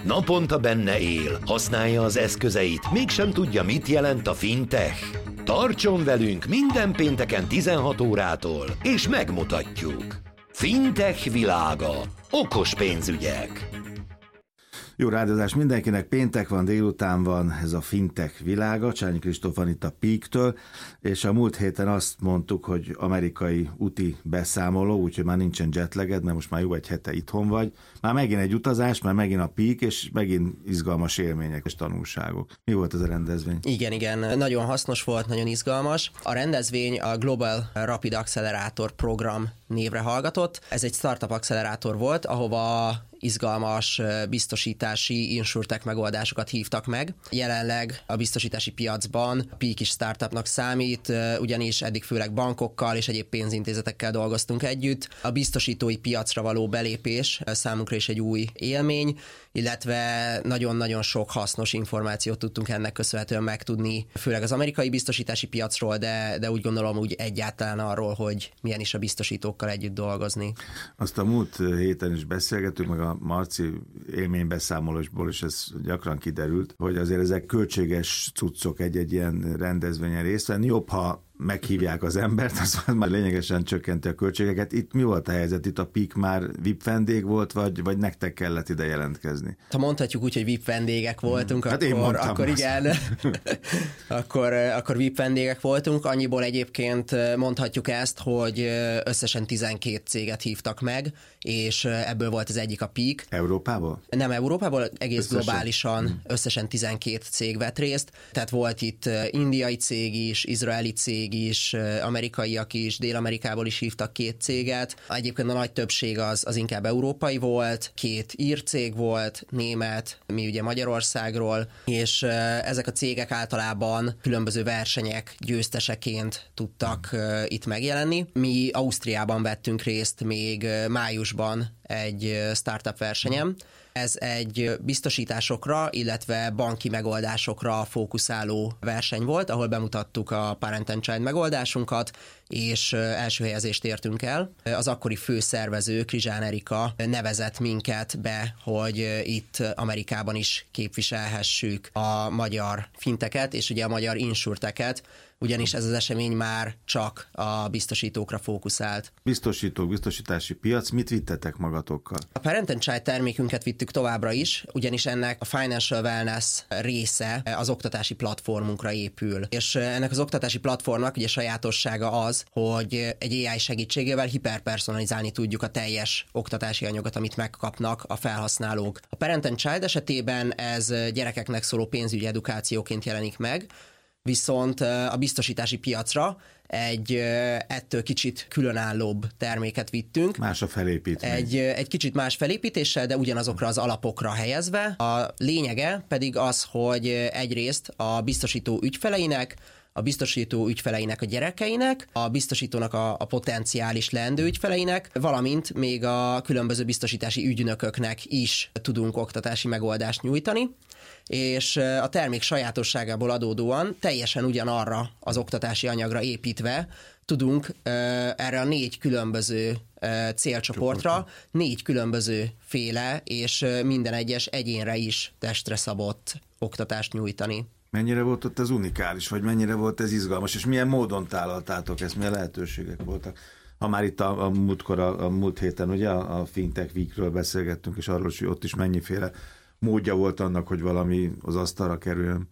Naponta benne él, használja az eszközeit, mégsem tudja, mit jelent a fintech. Tartson velünk minden pénteken 16 órától, és megmutatjuk. Fintech világa. Okos pénzügyek. Jó rádiózás mindenkinek, péntek van, délután van, ez a fintech világa. Csányi Kristóf van itt a Peak-től, és a múlt héten azt mondtuk, hogy amerikai úti beszámoló, úgyhogy már nincsen jetlagged, mert most már jó egy hete itthon vagy. Már megint egy utazás, már megint a Peak, és megint izgalmas élmények és tanulságok. Mi volt ez a rendezvény? Igen, nagyon hasznos volt, nagyon izgalmas. A rendezvény a Global Rapid Accelerator program névre hallgatott. Ez egy startup accelerátor volt, ahova izgalmas biztosítási insurtech megoldásokat hívtak meg. Jelenleg a biztosítási piacban Peak is startupnak számít, ugyanis eddig főleg bankokkal és egyéb pénzintézetekkel dolgoztunk együtt. A biztosítói piacra való belépés számunkra is egy új élmény, illetve nagyon-nagyon sok hasznos információt tudtunk ennek köszönhetően megtudni, főleg az amerikai biztosítási piacról, de úgy gondolom úgy egyáltalán arról, hogy milyen is a biztosítókkal együtt dolgozni. Azt a múlt héten is beszélgettünk, meg a Marci élménybeszámolósból is ez gyakran kiderült, hogy azért ezek költséges cuccok egy ilyen rendezvényen részt venni. Jobb, ha meghívják az embert, az már lényegesen csökkenti a költségeket. Itt mi volt a helyzet? Itt a Peak már VIP vendég volt, vagy nektek kellett ide jelentkezni? Ha mondhatjuk úgy, hogy VIP vendégek voltunk, hát akkor igen, akkor VIP vendégek voltunk. Annyiból egyébként mondhatjuk ezt, hogy összesen 12 céget hívtak meg, és ebből volt az egyik a Peak. Európából? Nem Európából, egész összesen? Globálisan összesen 12 cég vett részt. Tehát volt itt indiai cég is, izraeli cég is, amerikaiak is, Dél-Amerikából is hívtak 2 céget. Egyébként a nagy többség az inkább európai volt, 2 ír cég volt, német, mi ugye Magyarországról, és ezek a cégek általában különböző versenyek győzteseként tudtak itt megjelenni. Mi Ausztriában vettünk részt még májusban egy startup versenyem. Ez egy biztosításokra, illetve banki megoldásokra fókuszáló verseny volt, ahol bemutattuk a Parent and Child megoldásunkat, és első helyezést értünk el. Az akkori főszervező, Krizsán Erika nevezett minket be, hogy itt Amerikában is képviselhessük a magyar finteket, és ugye a magyar insurteket, ugyanis ez az esemény már csak a biztosítókra fókuszált. Biztosítók, biztosítási piac, mit vittetek magatokkal? A Parent and Child termékünket vittük továbbra is, ugyanis ennek a Financial Wellness része az oktatási platformunkra épül. És ennek az oktatási platformnak ugye sajátossága az, hogy egy AI segítségével hiperpersonalizálni tudjuk a teljes oktatási anyagot, amit megkapnak a felhasználók. A Parent and Child esetében ez gyerekeknek szóló pénzügyi edukációként jelenik meg, viszont a biztosítási piacra egy ettől kicsit különállóbb terméket vittünk. Más a felépítmény. Egy kicsit más felépítéssel, de ugyanazokra az alapokra helyezve. A lényege pedig az, hogy egyrészt a biztosító ügyfeleinek, a biztosító ügyfeleinek a gyerekeinek, a biztosítónak a potenciális leendő ügyfeleinek, valamint még a különböző biztosítási ügynököknek is tudunk oktatási megoldást nyújtani, és a termék sajátosságából adódóan teljesen ugyanarra az oktatási anyagra építve tudunk erre a 4 különböző célcsoportra 4 különböző féle és minden egyes egyénre is testre szabott oktatást nyújtani. Mennyire volt ott ez unikális, vagy mennyire volt ez izgalmas, és milyen módon tálaltátok ezt, milyen lehetőségek voltak? Ha már itt a múlt héten ugye a Fintech Weekről beszélgettünk, és arról, hogy ott is mennyiféle módja volt annak, hogy valami az asztalra kerüljön.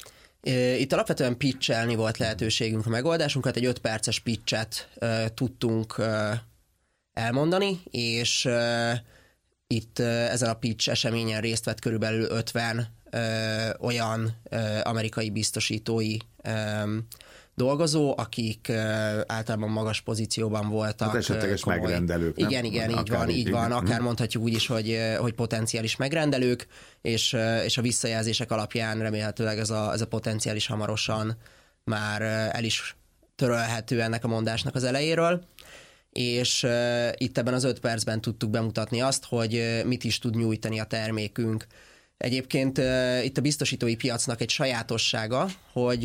Itt alapvetően pitchelni volt lehetőségünk a megoldásunkat, egy 5 perces pitchet tudtunk elmondani, és itt ezen a pitch eseményen részt vett körülbelül 50 olyan amerikai biztosítói dolgozó, akik általában magas pozícióban voltak. Hát esetleges megrendelők, nem? Igen, így van. Akár mondhatjuk úgy is, hogy potenciális megrendelők, és a visszajelzések alapján remélhetőleg ez a potenciális hamarosan már el is törölhető ennek a mondásnak az elejéről. És itt ebben az 5 percben tudtuk bemutatni azt, hogy mit is tud nyújtani a termékünk. Egyébként itt a biztosítói piacnak egy sajátossága, hogy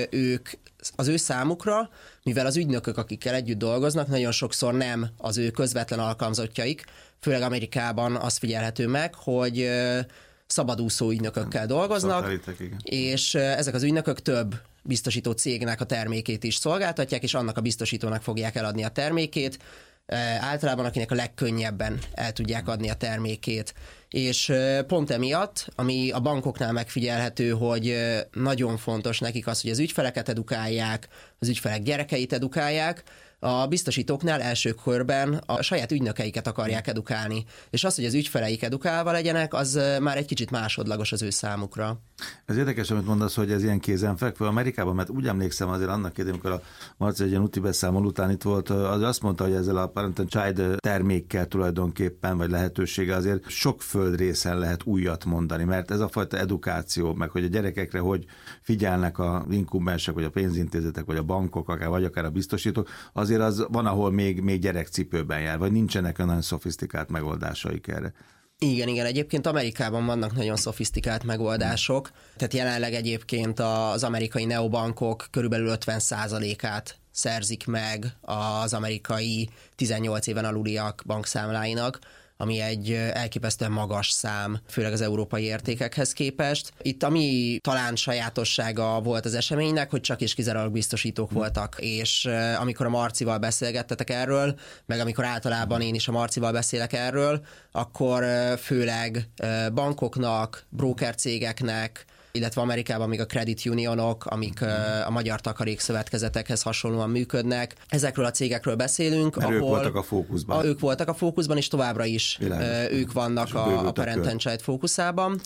az ő számukra, mivel az ügynökök, akikkel együtt dolgoznak, nagyon sokszor nem az ő közvetlen alkalmazottjaik, főleg Amerikában az figyelhető meg, hogy szabadúszó ügynökökkel dolgoznak, és ezek az ügynökök több biztosító cégnek a termékét is szolgáltatják, és annak a biztosítónak fogják eladni a termékét, általában akinek a legkönnyebben el tudják adni a termékét. És pont emiatt, ami a bankoknál megfigyelhető, hogy nagyon fontos nekik az, hogy az ügyfeleket edukálják, az ügyfelek gyerekeit edukálják, a biztosítóknál első körben a saját ügynökeiket akarják edukálni. És az, hogy az ügyfeleik edukálva legyenek, az már egy kicsit másodlagos az ő számukra. Ez érdekes, amit mondasz, hogy ez ilyen kézenfekvő Amerikában, mert úgy emlékszem azért annak idején, amikor a Marci egy ilyen úti beszámoló után itt volt, az azt mondta, hogy ezzel a Parent and Child termékkel tulajdonképpen, vagy lehetősége azért sok földrészen lehet újat mondani, mert ez a fajta edukáció, meg hogy a gyerekekre hogy figyelnek a inkubensek, vagy a pénzintézetek, vagy a bankok, vagy akár a biztosítók, azért az van, ahol még gyerekcipőben jár, vagy nincsenek olyan szofisztikált megoldásaik erre. Igen, egyébként Amerikában vannak nagyon szofisztikált megoldások, tehát jelenleg egyébként az amerikai neobankok körülbelül 50%-át szerzik meg az amerikai 18 éven aluliak bankszámláinak, ami egy elképesztően magas szám, főleg az európai értékekhez képest. Itt ami talán sajátossága volt az eseménynek, hogy csak és kizárólag biztosítók voltak, és amikor a Marcival beszélgettetek erről, meg amikor általában én is a Marcival beszélek erről, akkor főleg bankoknak, brokercégeknek, illetve Amerikában még a credit unionok, amik a magyar takarékszövetkezetekhez hasonlóan működnek. Ezekről a cégekről beszélünk, ahol ők voltak a fókuszban. Ők voltak a fókuszban, és továbbra is ők vannak a Parent and Child fókuszában.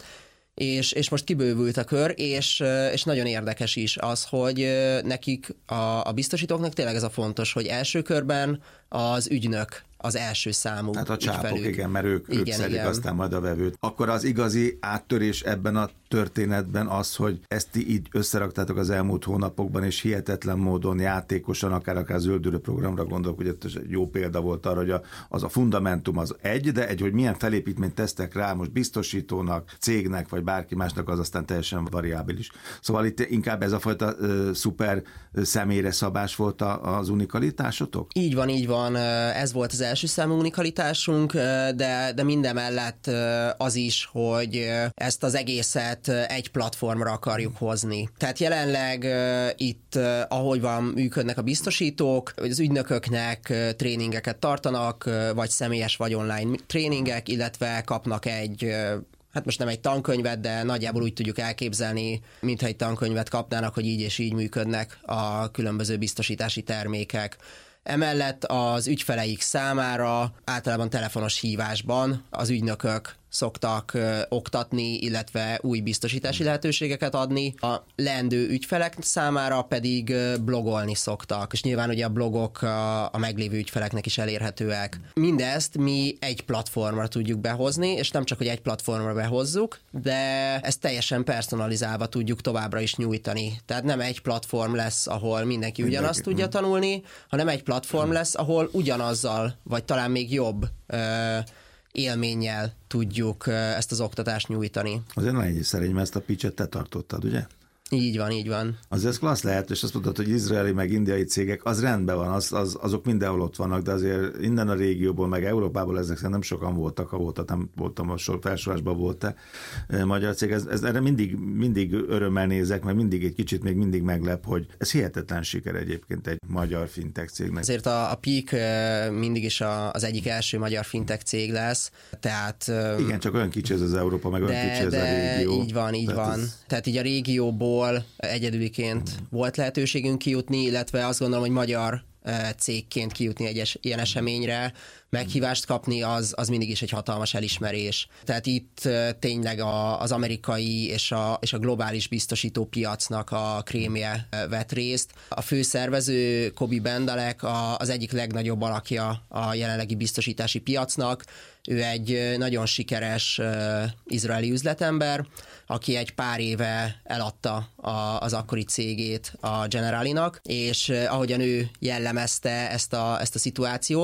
És most kibővült a kör, és nagyon érdekes is az, hogy nekik a biztosítóknak tényleg ez a fontos, hogy első körben az ügynök az első számú hát a csápok, ügyfelük. Igen, mert ők szedik aztán majd a vevőt. Akkor az igazi áttörés ebben a történetben az, hogy ezt így összeraktátok az elmúlt hónapokban, és hihetetlen módon játékosan, akár zöldülő programra gondolok, hogy ez egy jó példa volt arra, hogy az a fundamentum az de hogy milyen felépítményt tesztek rá most biztosítónak, cégnek, vagy bárki másnak, az aztán teljesen variábilis. Szóval itt inkább ez a fajta szuper személyre szabás volt az unikalitásotok? Így van. Ez volt az első számú unikalitásunk, de mindemellett az is, hogy ezt az egészet egy platformra akarjuk hozni. Tehát jelenleg itt, ahogy van, működnek a biztosítók, az ügynököknek tréningeket tartanak, vagy személyes, vagy online tréningek, illetve kapnak hát most nem egy tankönyvet, de nagyjából úgy tudjuk elképzelni, mintha egy tankönyvet kapnának, hogy így és így működnek a különböző biztosítási termékek. Emellett az ügyfeleik számára általában telefonos hívásban az ügynökök szoktak oktatni, illetve új biztosítási lehetőségeket adni. A leendő ügyfelek számára pedig blogolni szoktak, és nyilván ugye a blogok a meglévő ügyfeleknek is elérhetőek. Mindezt mi egy platformra tudjuk behozni, és nem csak, hogy egy platformra behozzuk, de ezt teljesen personalizálva tudjuk továbbra is nyújtani. Tehát nem egy platform lesz, ahol mindenki ugyanazt tudja tanulni, hanem egy platform lesz, ahol ugyanazzal, vagy talán még jobb élménnyel tudjuk ezt az oktatást nyújtani. Azért nagyon ennyi szerény, mert ezt a pitchet te tartottad, ugye? Így van. Azért ez klassz lehet, és azt mondtad, hogy izraeli meg indiai cégek, az rendben van, azok mindenhol ott vannak, de azért innen a régióból, meg Európából ezek nem sokan voltak, ha voltak, nem voltam a felsorásban volt-e magyar cég. Erre mindig örömmel nézek, meg mindig egy kicsit még mindig meglep, hogy ez hihetetlen siker egyébként egy magyar fintech cégnek. Azért a Peak mindig is az egyik első magyar fintech cég lesz, tehát... Igen, csak olyan kicsi ez az Európa, meg olyan kicsi ez a régió. Így van. Tehát így a régióból egyedüliként volt lehetőségünk kijutni, illetve azt gondolom, hogy magyar cégként kijutni egy ilyen eseményre, meghívást kapni, az mindig is egy hatalmas elismerés. Tehát itt tényleg az amerikai és a globális biztosító piacnak a krémje vett részt. A főszervező, Kobi Bendalek, az egyik legnagyobb alakja a jelenlegi biztosítási piacnak. Ő egy nagyon sikeres izraeli üzletember, aki egy pár éve eladta az akkori cégét a Generalinak, és ahogyan ő jellemezte ezt a szituációt,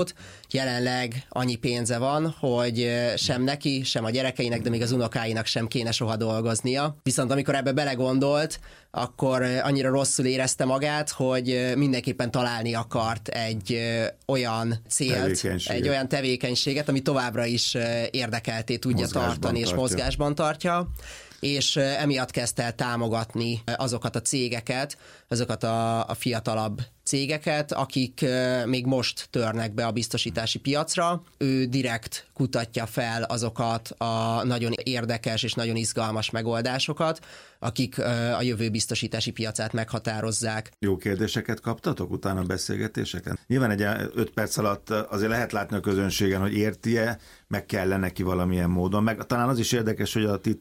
jelenleg annyi pénze van, hogy sem neki, sem a gyerekeinek, de még az unokáinak sem kéne soha dolgoznia. Viszont amikor ebbe belegondolt, akkor annyira rosszul érezte magát, hogy mindenképpen találni akart egy olyan célt, egy olyan tevékenységet, ami továbbra is érdekelté tudja tartani és mozgásban tartja, és emiatt kezdte el támogatni azokat a cégeket, azokat a fiatalabb cégeket, akik még most törnek be a biztosítási piacra. Ő direkt kutatja fel azokat a nagyon érdekes és nagyon izgalmas megoldásokat, akik a jövő biztosítási piacát meghatározzák. Jó kérdéseket kaptatok utána a beszélgetéseken? Nyilván egy 5 perc alatt azért lehet látni a közönségen, hogy érti-e, meg kellene neki valamilyen módon. Meg talán az is érdekes, hogy a ti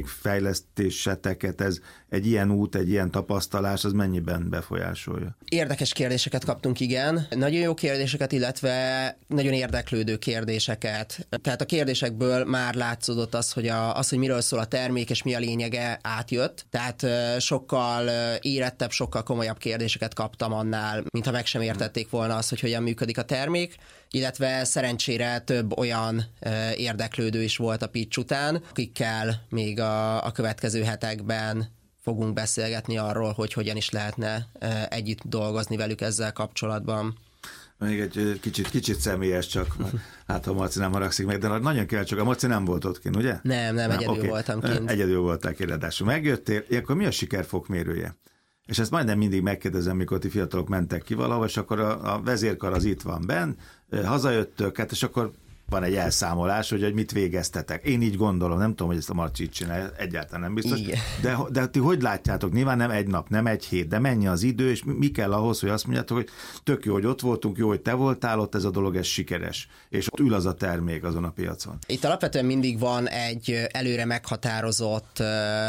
termékfejlesztéseteket ez egy ilyen út, egy ilyen tapasztalás, az mennyiben befolyásolja? Érdekes kérdéseket kaptunk, igen. Nagyon jó kérdéseket, illetve nagyon érdeklődő kérdéseket. Tehát a kérdésekből már látszódott az, hogy miről szól a termék, és mi a lényege, átjött. Tehát sokkal érettebb, sokkal komolyabb kérdéseket kaptam annál, mintha meg sem értették volna azt, hogy hogyan működik a termék, illetve szerencsére több olyan érdeklődő is volt a pitch után, akikkel még a következő hetekben fogunk beszélgetni arról, hogy hogyan is lehetne együtt dolgozni velük ezzel kapcsolatban. Még egy kicsit személyes csak, hát ha Marci nem haragszik meg, de nagyon kell, csak a Marci nem volt ott kint, ugye? Nem, egyedül voltam kint. Egyedül voltál kérdásul. Megjöttél, akkor mi a sikerfokmérője? És ezt majdnem mindig megkérdezem, mikor ti fiatalok mentek ki valahol, és akkor a vezérkar az itt van benn, hazajöttök, hát és akkor van egy elszámolás, hogy mit végeztetek. Én így gondolom, nem tudom, hogy ezt a Marci így csinálja, egyáltalán nem biztos. De ti hogy látjátok? Nyilván nem egy nap, nem egy hét, de mennyi az idő, és mi kell ahhoz, hogy azt mondjátok, hogy tök jó, hogy ott voltunk, jó, hogy te voltál ott, ez a dolog, ez sikeres. És ott ül az a termék azon a piacon. Itt alapvetően mindig van egy előre meghatározott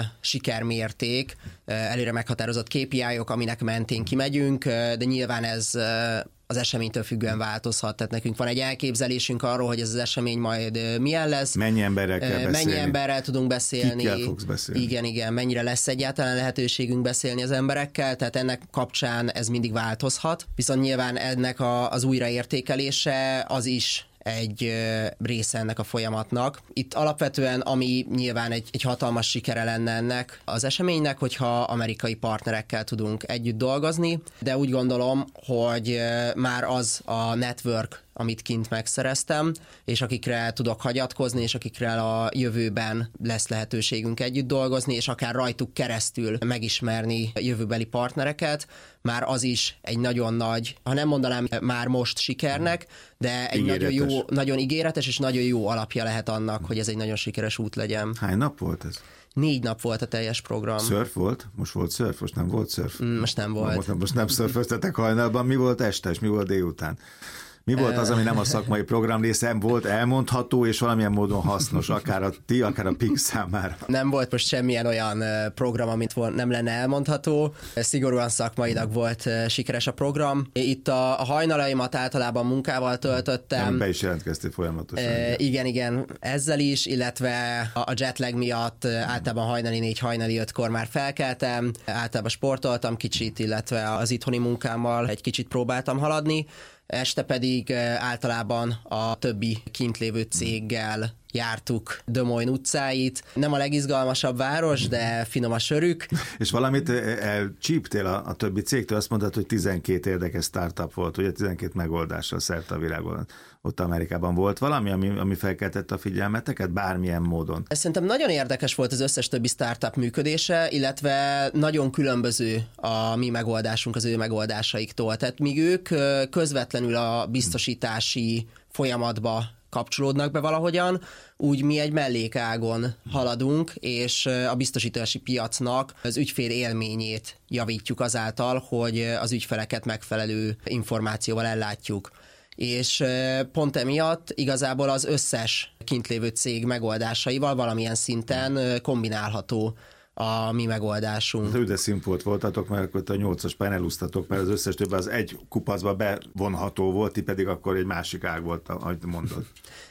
sikermérték, előre meghatározott KPI-ok, aminek mentén kimegyünk, de nyilván ez az eseménytől függően változhat. Tehát nekünk van egy elképzelésünk arról, hogy ez az esemény majd milyen lesz. Mennyi emberrel kell beszélni. Mennyi emberrel tudunk beszélni. Kikkel fogsz beszélni. Igen. Mennyire lesz egyáltalán lehetőségünk beszélni az emberekkel, tehát ennek kapcsán ez mindig változhat. Viszont nyilván ennek az újraértékelése az is egy része ennek a folyamatnak. Itt alapvetően, ami nyilván egy hatalmas sikere lenne ennek az eseménynek, hogyha amerikai partnerekkel tudunk együtt dolgozni, de úgy gondolom, hogy már az a network, amit kint megszereztem, és akikre tudok hagyatkozni, és akikre a jövőben lesz lehetőségünk együtt dolgozni, és akár rajtuk keresztül megismerni jövőbeli partnereket, már az is egy nagyon nagy, ha nem mondanám már most sikernek, de egy nagyon ígéretes és nagyon jó alapja lehet annak, hogy ez egy nagyon sikeres út legyen. Hány nap volt ez? 4 nap volt a teljes program. Szörf volt? Most volt szörf? Most nem volt szörf? Most nem volt. Most nem szörföztetek hajnalban. Mi volt este, és mi volt délután? Mi volt az, ami nem a szakmai program része, volt elmondható és valamilyen módon hasznos, akár a ti, akár a PIK számára? Nem volt most semmilyen olyan program, amit nem lenne elmondható. Szigorúan szakmailag volt sikeres a program. Itt a hajnalaimat általában munkával töltöttem. Be is jelentkeztél folyamatosan. Igen, ezzel is, illetve a jetlag miatt általában hajnali 4, hajnali 5-kor már felkeltem, általában sportoltam kicsit, illetve az itthoni munkámmal egy kicsit próbáltam haladni. Este pedig általában a többi kint lévő céggel jártuk Des Moines utcáit. Nem a legizgalmasabb város, de finom a sörük. És valamit elcsíptél a többi cégtől, azt mondtad, hogy 12 érdekes startup volt, ugye 12 megoldással szerte a világon. Ott Amerikában volt valami, ami felkeltette a figyelmeteket bármilyen módon? Szerintem nagyon érdekes volt az összes többi startup működése, illetve nagyon különböző a mi megoldásunk az ő megoldásaiktól. Tehát míg ők közvetlenül a biztosítási folyamatba kapcsolódnak be valahogyan, úgy mi egy mellékágon haladunk, és a biztosítási piacnak az ügyfél élményét javítjuk azáltal, hogy az ügyfeleket megfelelő információval ellátjuk. És pont emiatt igazából az összes kint lévő cég megoldásaival valamilyen szinten kombinálható a mi megoldásunk. De színfolt voltatok, mert akkor a 8-as panelúztatok, mert az összes több az egy kupacba bevonható volt, ti pedig akkor egy másik ág volt, ahogy mondod.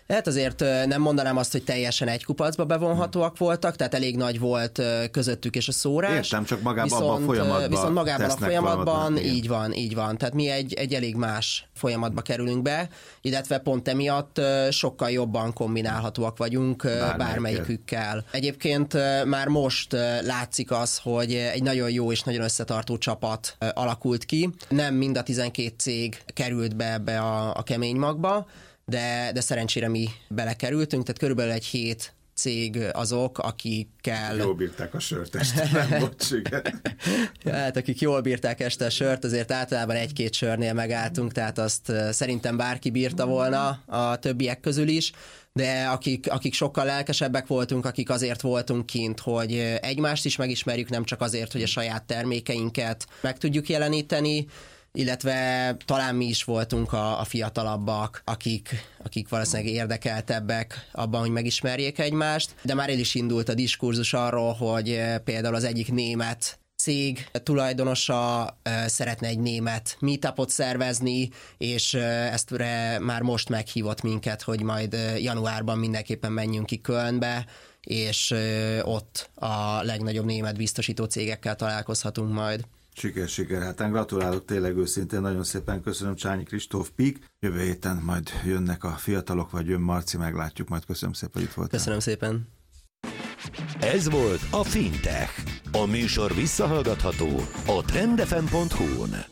Hát azért nem mondanám azt, hogy teljesen egy kupacba bevonhatóak voltak, tehát elég nagy volt közöttük és a szórás. Értem, csak magában a folyamatban. Viszont magában a folyamatban így van. Tehát mi egy elég más folyamatba kerülünk be, illetve pont emiatt sokkal jobban kombinálhatóak vagyunk bármelyikükkel. Egyébként már most látszik az, hogy egy nagyon jó és nagyon összetartó csapat alakult ki. Nem mind a 12 cég került be ebbe a kemény magba, de szerencsére mi belekerültünk, tehát körülbelül egy 7 cég azok, akikkel... Jól bírták a sört este, nem bocs, igen. Hát akik jól bírták este a sört, azért általában 1-2 sörnél megálltunk, tehát azt szerintem bárki bírta volna a többiek közül is, de akik sokkal lelkesebbek voltunk, akik azért voltunk kint, hogy egymást is megismerjük, nem csak azért, hogy a saját termékeinket meg tudjuk jeleníteni, illetve talán mi is voltunk a fiatalabbak, akik valószínűleg érdekeltebbek abban, hogy megismerjék egymást, de már el is indult a diskurzus arról, hogy például az egyik német cég tulajdonosa szeretne egy német meetupot szervezni, és ezt már most meghívott minket, hogy majd januárban mindenképpen menjünk ki Kölnbe, és ott a legnagyobb német biztosító cégekkel találkozhatunk majd. Siker, hát gratulálok tényleg őszintén, nagyon szépen köszönöm, Csányi Kristóf Peak. Jövő héten majd jönnek a fiatalok, vagy jön Marci, meglátjuk, majd köszönöm szépen, hogy itt voltál. Köszönöm szépen. Ez volt a Fintech. A műsor visszahallgatható a trendfm.hu-n.